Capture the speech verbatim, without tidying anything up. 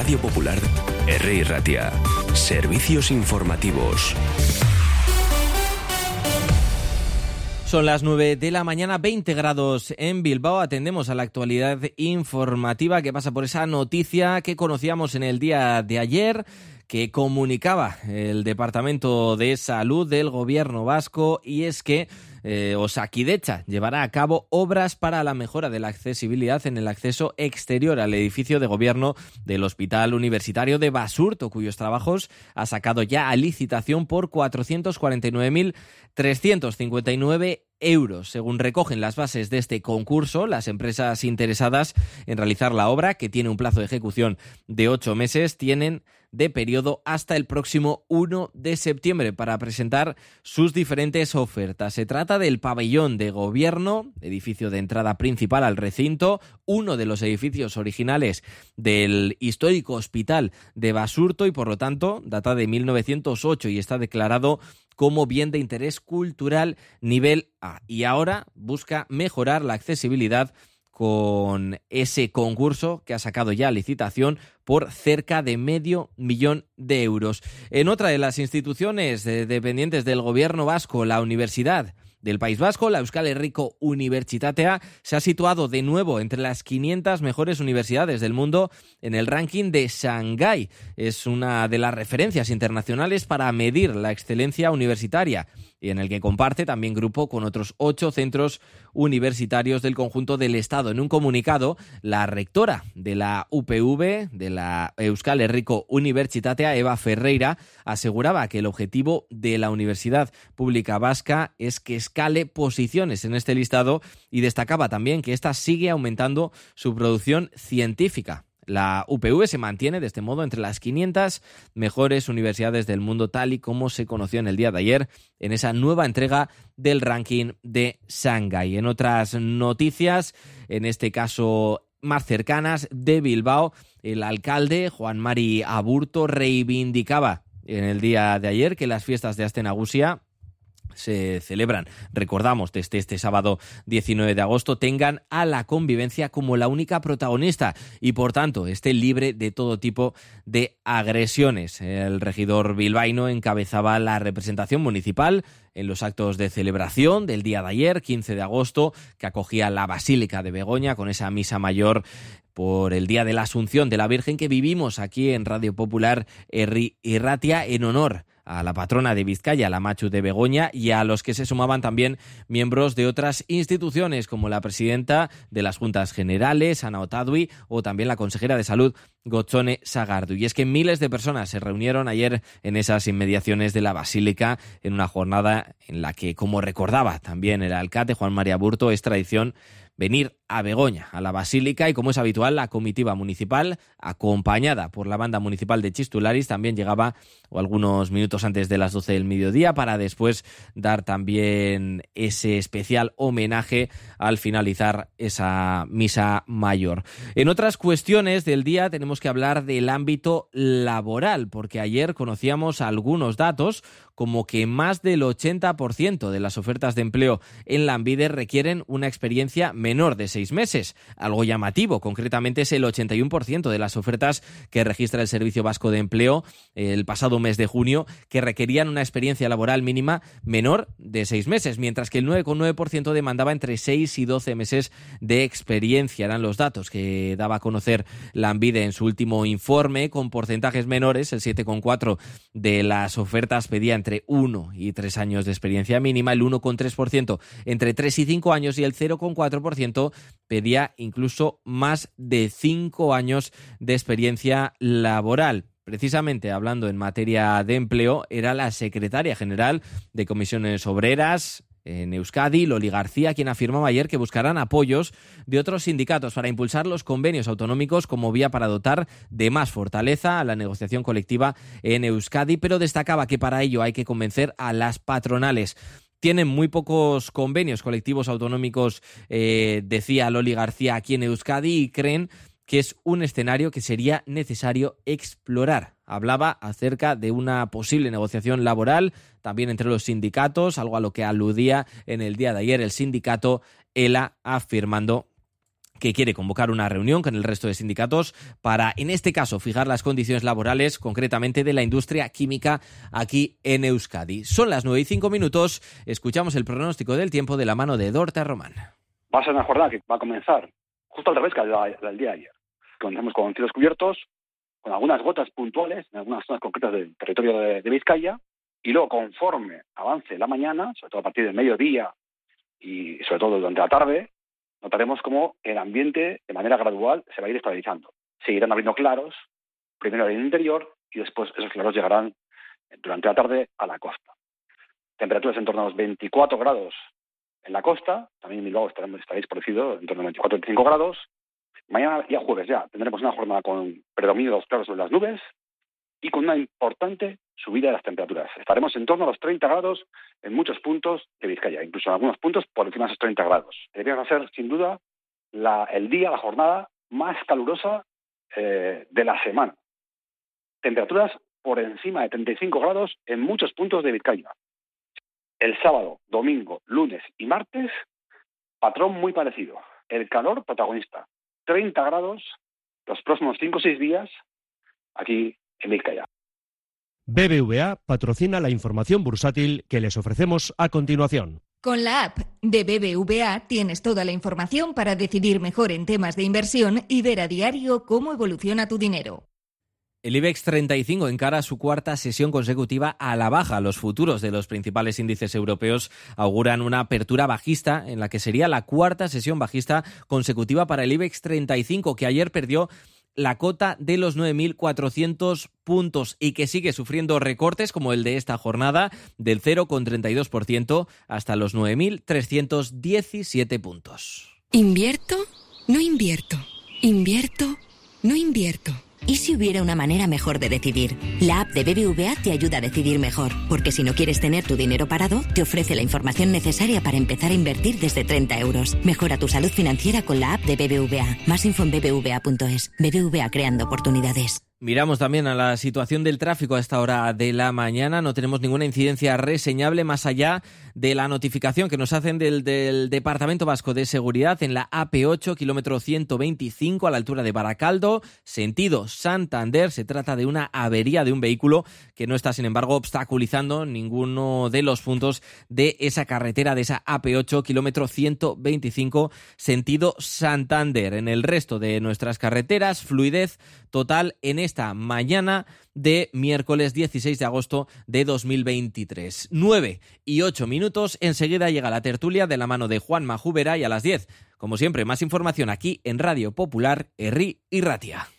Radio Popular, Herri Ratia. Servicios informativos. Son las nueve de la mañana, veinte grados en Bilbao. Atendemos a la actualidad informativa que pasa por esa noticia que conocíamos en el día de ayer, que comunicaba el Departamento de Salud del Gobierno vasco, y es que eh, Osakidetza llevará a cabo obras para la mejora de la accesibilidad en el acceso exterior al edificio de gobierno del Hospital Universitario de Basurto, cuyos trabajos ha sacado ya a licitación por cuatrocientos cuarenta y nueve mil trescientos cincuenta y nueve euros. Según recogen las bases de este concurso, las empresas interesadas en realizar la obra, que tiene un plazo de ejecución de ocho meses, tienen de periodo hasta el próximo uno de septiembre para presentar sus diferentes ofertas. Se trata del pabellón de gobierno, edificio de entrada principal al recinto, uno de los edificios originales del histórico Hospital de Basurto y, por lo tanto, data de mil novecientos ocho y está declarado como bien de interés cultural nivel A. Y ahora busca mejorar la accesibilidad con ese concurso que ha sacado ya licitación por cerca de medio millón de euros. En otra de las instituciones dependientes del gobierno vasco, la Universidad del País Vasco, la Euskal Herriko Unibertsitatea, se ha situado de nuevo entre las quinientas mejores universidades del mundo en el ranking de Shanghái. Es una de las referencias internacionales para medir la excelencia universitaria y en el que comparte también grupo con otros ocho centros universitarios del conjunto del Estado. En un comunicado, la rectora de la U P V, de la Euskal Herriko Unibertsitatea, Eva Ferreira, aseguraba que el objetivo de la Universidad Pública Vasca es que escale posiciones en este listado y destacaba también que ésta sigue aumentando su producción científica. La U P V se mantiene de este modo entre las quinientas mejores universidades del mundo, tal y como se conoció en el día de ayer en esa nueva entrega del ranking de Shanghái. En otras noticias, en este caso más cercanas, de Bilbao, el alcalde Juan Mari Aburto reivindicaba en el día de ayer que las fiestas de Aste Nagusia se celebran, recordamos, desde este sábado diecinueve de agosto, tengan a la convivencia como la única protagonista y, por tanto, esté libre de todo tipo de agresiones. El regidor bilbaíno encabezaba la representación municipal en los actos de celebración del día de ayer, quince de agosto, que acogía la Basílica de Begoña con esa misa mayor por el Día de la Asunción de la Virgen que vivimos aquí en Radio Popular Herri Ratia en honor a la patrona de Vizcaya, la Machu de Begoña, y a los que se sumaban también miembros de otras instituciones como la presidenta de las Juntas Generales, Ana Otadui, o también la consejera de Salud, Gotzone Sagardu. Y es que miles de personas se reunieron ayer en esas inmediaciones de la Basílica en una jornada en la que, como recordaba también el alcalde Juan Mari Aburto, es tradición venir a Begoña, a la Basílica, y como es habitual, la comitiva municipal, acompañada por la banda municipal de Chistularis, también llegaba o algunos minutos antes de las doce del mediodía para después dar también ese especial homenaje al finalizar esa misa mayor. En otras cuestiones del día tenemos que hablar del ámbito laboral, porque ayer conocíamos algunos datos como que más del ochenta por ciento de las ofertas de empleo en Lanbide requieren una experiencia menor de seis meses. Algo llamativo, concretamente es el ochenta y uno por ciento de las ofertas que registra el Servicio Vasco de Empleo el pasado mes de junio que requerían una experiencia laboral mínima menor de seis meses, mientras que el nueve coma nueve por ciento demandaba entre seis y doce meses de experiencia. Eran los datos que daba a conocer Lanbide en su último informe, con porcentajes menores. El siete coma cuatro por ciento de las ofertas pedía entre uno y tres años de experiencia mínima, el uno coma tres por ciento entre tres y cinco años y el cero coma cuatro por ciento pedía incluso más de cinco años de experiencia laboral. Precisamente hablando en materia de empleo, era la secretaria general de Comisiones Obreras en Euskadi, Loli García, quien afirmaba ayer que buscarán apoyos de otros sindicatos para impulsar los convenios autonómicos como vía para dotar de más fortaleza a la negociación colectiva en Euskadi, pero destacaba que para ello hay que convencer a las patronales. Tienen muy pocos convenios colectivos autonómicos, eh, decía Loli García, aquí en Euskadi, y creen que es un escenario que sería necesario explorar. Hablaba acerca de una posible negociación laboral también entre los sindicatos, algo a lo que aludía en el día de ayer el sindicato ELA, afirmando que quiere convocar una reunión con el resto de sindicatos para, en este caso, fijar las condiciones laborales, concretamente de la industria química aquí en Euskadi. Son las nueve y cinco minutos. Escuchamos el pronóstico del tiempo de la mano de Dorta Román. Va a ser una jornada que va a comenzar justo al revés que la del día de ayer. Comenzamos con cielos cubiertos, con algunas gotas puntuales en algunas zonas concretas del territorio de, de Vizcaya, y luego, conforme avance la mañana, sobre todo a partir del mediodía y sobre todo durante la tarde, notaremos cómo el ambiente, de manera gradual, se va a ir estabilizando. Seguirán habiendo claros, primero en el interior, y después esos claros llegarán durante la tarde a la costa. Temperaturas en torno a los veinticuatro grados en la costa, también en Bilbao estaremos, estaréis parecido, en torno a veinticuatro a veinticinco grados. Mañana, ya jueves, ya tendremos una jornada con predominio de los claros sobre las nubes y con una importante subida de las temperaturas. Estaremos en torno a los treinta grados en muchos puntos de Vizcaya, incluso en algunos puntos por encima de esos treinta grados. Debería ser, sin duda, la, el día, la jornada más calurosa eh, de la semana. Temperaturas por encima de treinta y cinco grados en muchos puntos de Vizcaya. El sábado, domingo, lunes y martes, patrón muy parecido. El calor protagonista. treinta grados los próximos cinco o seis días aquí en Vizcaya. B B V A patrocina la información bursátil que les ofrecemos a continuación. Con la app de B B V A tienes toda la información para decidir mejor en temas de inversión y ver a diario cómo evoluciona tu dinero. El IBEX treinta y cinco encara su cuarta sesión consecutiva a la baja. Los futuros de los principales índices europeos auguran una apertura bajista en la que sería la cuarta sesión bajista consecutiva para el IBEX treinta y cinco, que ayer perdió la cota de los nueve mil cuatrocientos puntos y que sigue sufriendo recortes como el de esta jornada del cero coma treinta y dos por ciento hasta los nueve mil trescientos diecisiete puntos. ¿Invierto? No invierto. ¿Invierto? No invierto. ¿Y si hubiera una manera mejor de decidir? La app de B B V A te ayuda a decidir mejor, porque si no quieres tener tu dinero parado, te ofrece la información necesaria para empezar a invertir desde treinta euros. Mejora tu salud financiera con la app de B B V A. Más info en b b v a punto es. B B V A, creando oportunidades. Miramos también a la situación del tráfico a esta hora de la mañana. No tenemos ninguna incidencia reseñable más allá de la notificación que nos hacen del, del Departamento Vasco de Seguridad en la A P ocho, kilómetro ciento veinticinco, a la altura de Baracaldo, sentido Santander. Se trata de una avería de un vehículo que no está, sin embargo, obstaculizando ninguno de los puntos de esa carretera, de esa A P ocho, kilómetro ciento veinticinco, sentido Santander. En el resto de nuestras carreteras, fluidez total en esta mañana de miércoles dieciséis de agosto de dos mil veintitrés. nueve y ocho minutos, enseguida llega la tertulia de la mano de Juan Majubera y a las diez, como siempre, más información aquí en Radio Popular, Herri y Ratia.